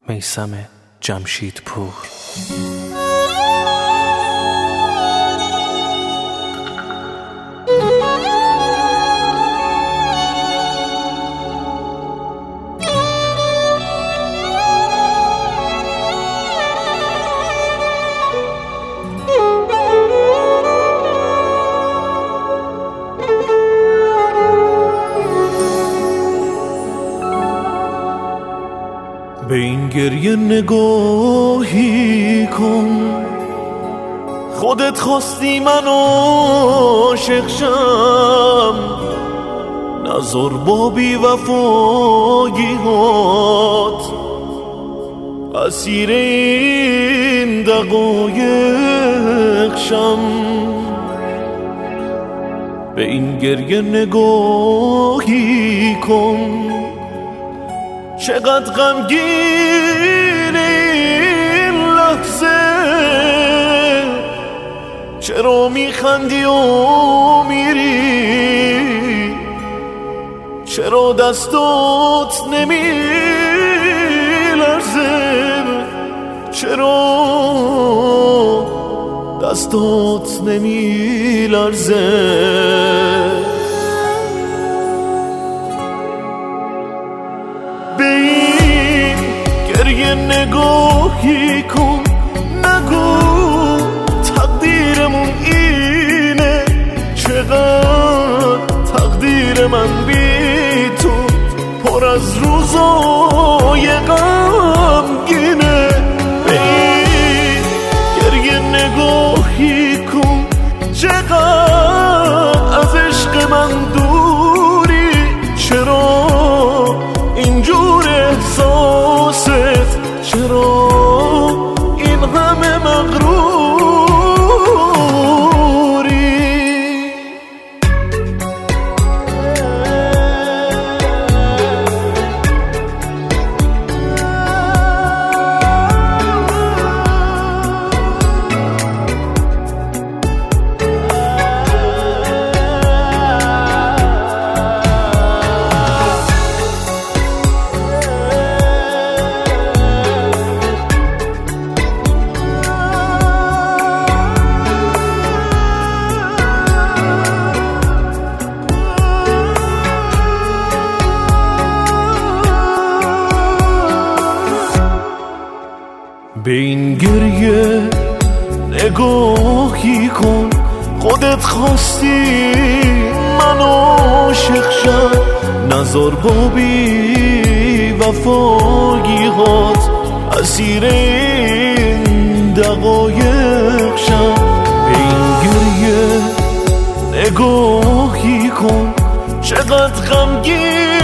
میثم جمشیدپور. به این گریه نگاهی کن، خودت خواستی من عاشق شم، نذار با بی وفایی‌هات اسیر این دقایق شم. به این گریه نگاهی کن، چقدر غمگین این لحظه، چرا میخندی و میری، چرا دستات نمیلرزه، چرا دستات نمیلرزه. نگاهی کن، نگو تقدیرمون اینه، چقدر تقدیر من بی تو پر از روزای غمگینه. به این گریه نگاهی کن، چقدر از عشق من دوری، چرا اینجور احساست، چرا این همه مغروری. به این گریه نگاهی کن، خودت خواستی من عاشق شم، نذار با بی وفایی‌هات اسیر این دقایق شم. به این گریه نگاهی کن، چقدر غمگین